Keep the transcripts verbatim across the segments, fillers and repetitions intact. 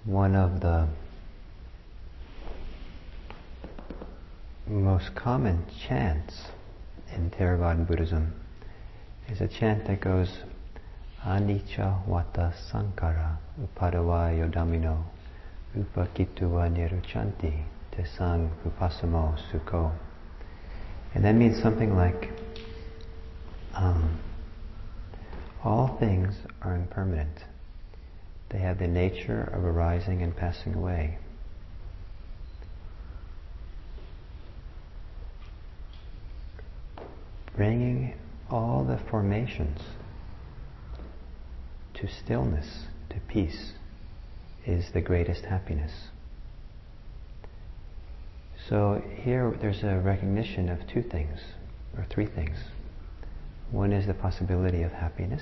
One of the most common chants in Theravada Buddhism is a chant that goes Anicca Vata Sankhara Upadava Yodamino Upakituva Niruchanti Tesang Upasamo Sukho. And that means something like um, all things are impermanent. They have the nature of arising and passing away. Bringing all the formations to stillness, to peace, is the greatest happiness. So here there's a recognition of two things, or three things. One is the possibility of happiness.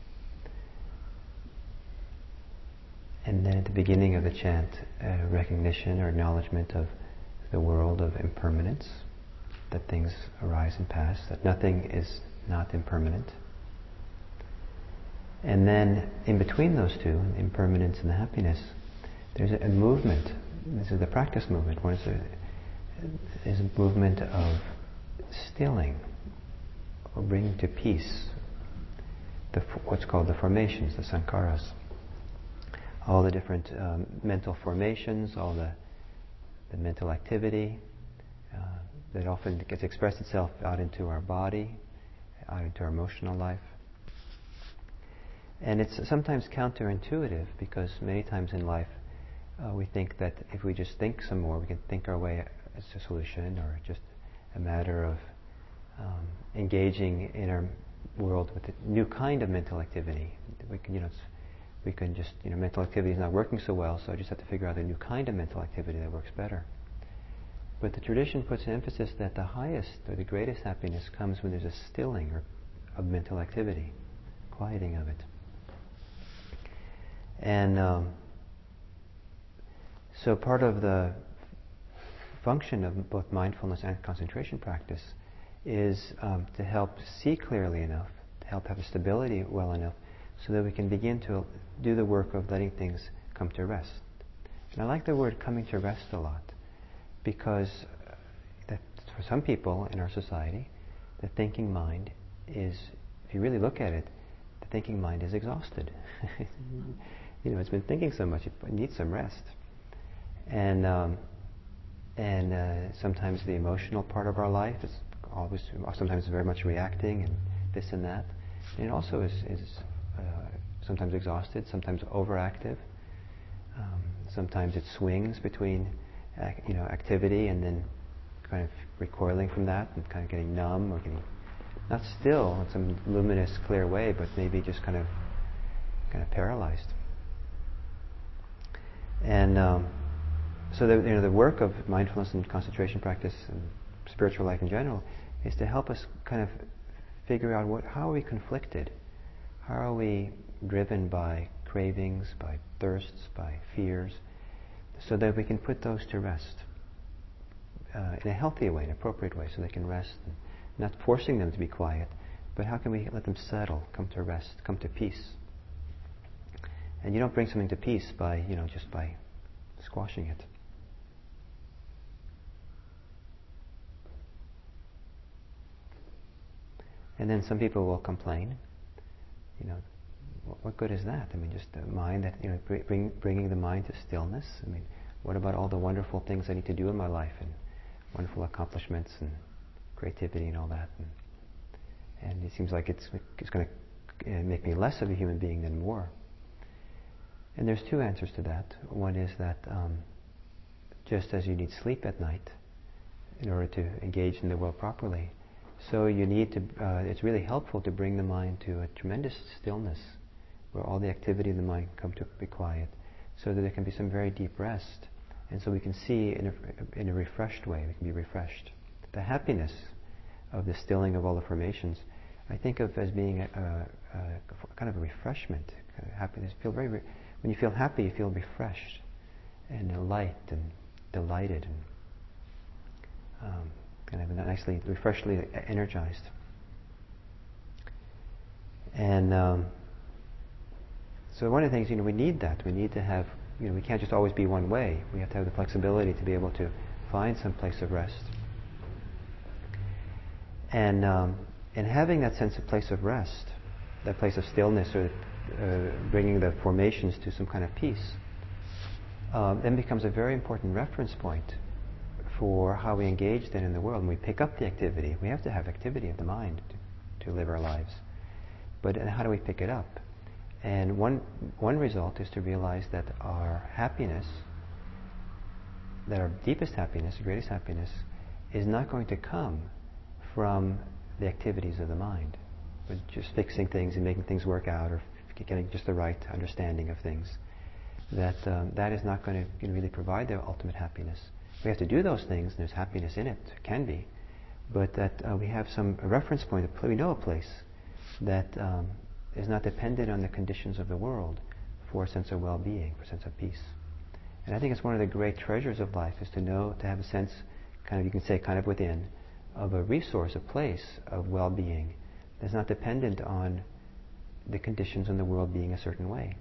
And then at the beginning of the chant, a recognition or acknowledgement of the world of impermanence, that things arise and pass, that nothing is not impermanent. And then in between those two, impermanence and the happiness, there's a, a movement. This is the practice movement. One is a, is a movement of stilling, or bringing to peace the, what's called the formations, the sankharas. All the different um, mental formations, all the, the mental activity uh, that often gets expressed itself out into our body, out into our emotional life. And it's sometimes counterintuitive because many times in life uh, we think that if we just think some more, we can think our way as a solution, or just a matter of um, engaging in our world with a new kind of mental activity. We can, you know, it's, We can just, you know, mental activity is not working so well, so I just have to figure out a new kind of mental activity that works better. But the tradition puts an emphasis that the highest or the greatest happiness comes when there's a stilling or of mental activity, quieting of it. And um, so part of the function of both mindfulness and concentration practice is um, to help see clearly enough, to help have a stability well enough, so that we can begin to do the work of letting things come to rest. And I like the word coming to rest a lot, because that for some people in our society, the thinking mind is, if you really look at it, the thinking mind is exhausted. You know, it's been thinking so much, it needs some rest. And um, and uh, sometimes the emotional part of our life is always, sometimes very much reacting and this and that. And it also is, is Uh, sometimes exhausted, sometimes overactive. Um, sometimes it swings between, ac- you know, activity and then kind of recoiling from that and kind of getting numb or getting not still in some luminous, clear way, but maybe just kind of kind of paralyzed. And um, so the, you know, the work of mindfulness and concentration practice and spiritual life in general is to help us kind of figure out what, how are we conflicted. How are we driven by cravings, by thirsts, by fears, so that we can put those to rest uh, in a healthy way, an appropriate way, so they can rest, and not forcing them to be quiet, but how can we let them settle, come to rest, come to peace? And you don't bring something to peace by, you know, just by squashing it. And then some people will complain. You know, what good is that? I mean, just the mind that, you know, bring, bringing the mind to stillness. I mean, what about all the wonderful things I need to do in my life, and wonderful accomplishments and creativity and all that? And, and it seems like it's it's going to make me less of a human being than more. And there's two answers to that. One is that um, just as you need sleep at night in order to engage in the world properly, so you need to, uh, it's really helpful to bring the mind to a tremendous stillness where all the activity of the mind come to be quiet, so that there can be some very deep rest, and so we can see in a, in a refreshed way, we can be refreshed. The happiness of the stilling of all the formations, I think of as being a, a, a kind of a refreshment, kind of happiness. Feel very, re- when you feel happy, you feel refreshed and light and delighted and um, kind of nicely, refreshingly energized. And um, so one of the things, you know, we need that. We need to have you know, we can't just always be one way. We have to have the flexibility to be able to find some place of rest. And um, and having that sense of place of rest, that place of stillness, or uh, bringing the formations to some kind of peace, um, then becomes a very important reference point for how we engage then in the world. When we pick up the activity, we have to have activity of the mind to, to live our lives. But how do we pick it up? And one one result is to realize that our happiness, that our deepest happiness, the greatest happiness, is not going to come from the activities of the mind, but just fixing things and making things work out, or getting just the right understanding of things. That um, that is not going to really provide the ultimate happiness. We have to do those things, and there's happiness in it, can be, but that uh, we have some a reference point, we know a place that um, is not dependent on the conditions of the world for a sense of well-being, for a sense of peace. And I think it's one of the great treasures of life, is to know, to have a sense, kind of, you can say, kind of within, of a resource, a place of well-being that's not dependent on the conditions in the world being a certain way.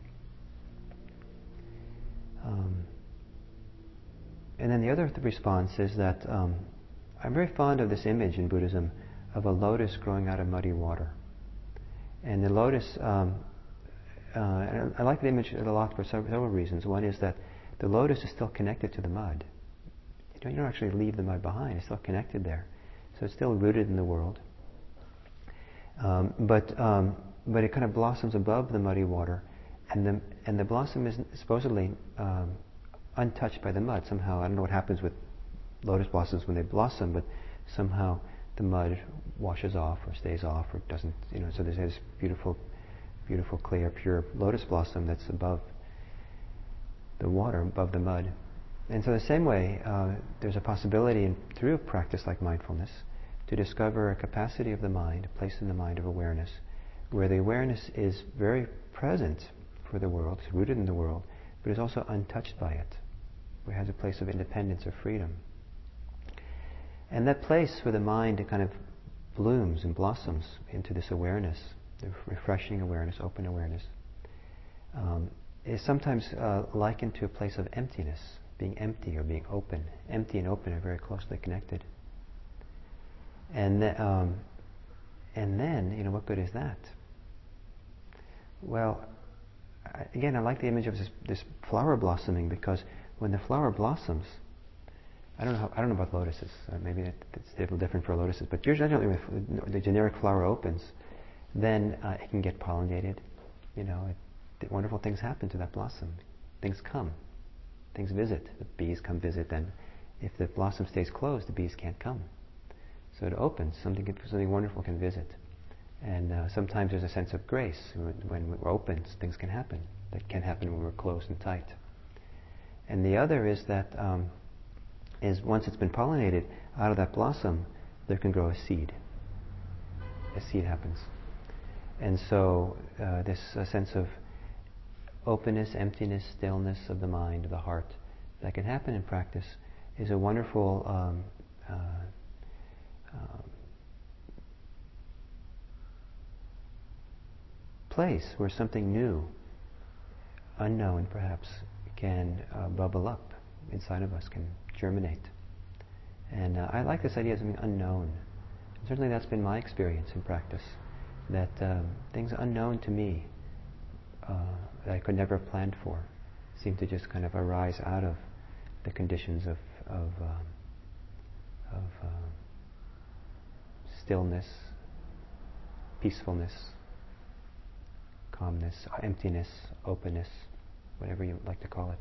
Um, and then the other th- response is that um, I'm very fond of this image in Buddhism of a lotus growing out of muddy water. And the lotus, um, uh, and I like the image a lot for several reasons. One is that the lotus is still connected to the mud. You don't, you don't actually leave the mud behind. It's still connected there. So it's still rooted in the world. Um, but um, but it kind of blossoms above the muddy water, and the and the blossom is supposedly um, untouched by the mud. Somehow, I don't know what happens with lotus blossoms when they blossom, but somehow the mud washes off or stays off or doesn't, you know. So there's this beautiful, beautiful, clear, pure lotus blossom that's above the water, above the mud. And so the same way, uh, there's a possibility in, through a practice like mindfulness, to discover a capacity of the mind, a place in the mind of awareness, where the awareness is very present for the world, it's rooted in the world, but is also untouched by it, where it has a place of independence, of freedom. And that place where the mind kind of blooms and blossoms into this awareness, the refreshing awareness, open awareness, um, is sometimes uh, likened to a place of emptiness, being empty or being open. Empty and open are very closely connected. And th- um, and then, you know, what good is that? Well, I, again, I like the image of this, this flower blossoming, because when the flower blossoms, I don't know. How, I don't know about lotuses. Uh, maybe it, it's a little different for lotuses. But usually, when the generic flower opens, then uh, it can get pollinated. You know, it, wonderful things happen to that blossom. Things come. Things visit. The bees come visit. And if the blossom stays closed, the bees can't come. So it opens. Something something wonderful can visit. And uh, sometimes there's a sense of grace. When, when we're open, things can happen. That can't happen when we're closed and tight. And the other is that um, is once it's been pollinated, out of that blossom, there can grow a seed. A seed happens. And so uh, this uh, sense of openness, emptiness, stillness of the mind, of the heart, that can happen in practice, is a wonderful um, uh, uh, place where something new, unknown perhaps, can uh, bubble up inside of us, can germinate. And uh, I like this idea of something unknown. And certainly that's been my experience in practice, that um, things unknown to me, uh, that I could never have planned for, seem to just kind of arise out of the conditions of of, um, of uh, stillness, peacefulness, calmness, emptiness, openness, whatever you like to call it.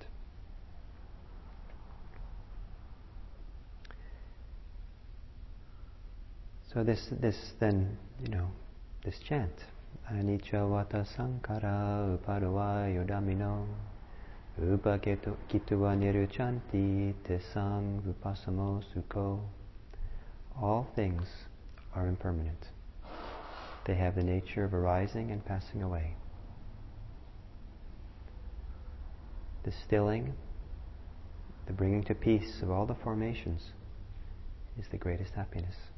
So this, this then, you know, this chant, anicca vata sankhara upadava yodamino upakitva niruchanti tesang vipassamo sukho. All things are impermanent. They have the nature of arising and passing away. The stilling, the bringing to peace of all the formations is the greatest happiness.